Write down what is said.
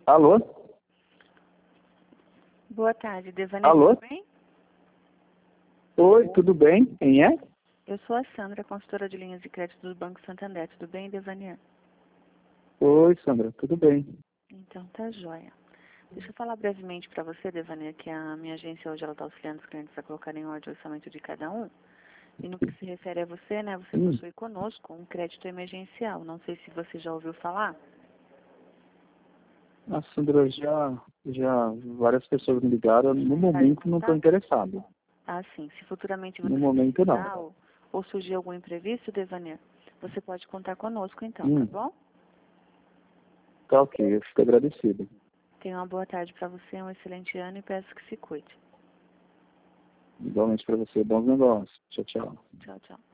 Alô? Boa tarde, Devani, Alô? tudo bem? Oi, tudo bem? Quem é? Eu sou a Sandra, consultora de linhas de crédito do Banco Santander. Tudo bem, Devani? Oi, Sandra, tudo bem? Então, tá joia. Deixa eu falar brevemente para você, Devani, que a minha agência hoje está auxiliando os clientes a colocarem em ordem o orçamento de cada um. E no que se refere a você, né, você possui conosco um crédito emergencial. Não sei se você já ouviu falar. Sandra, já várias pessoas me ligaram. No momento não estou interessado. Ah, sim. Se futuramente você No momento precisar não. ou surgir algum imprevisto, Devani, você pode contar conosco então, tá bom? Tá ok, eu fico agradecido. Tenha uma boa tarde para você, um excelente ano e peço que se cuide. Igualmente para você, bons negócios. Tchau, tchau. Tchau, tchau.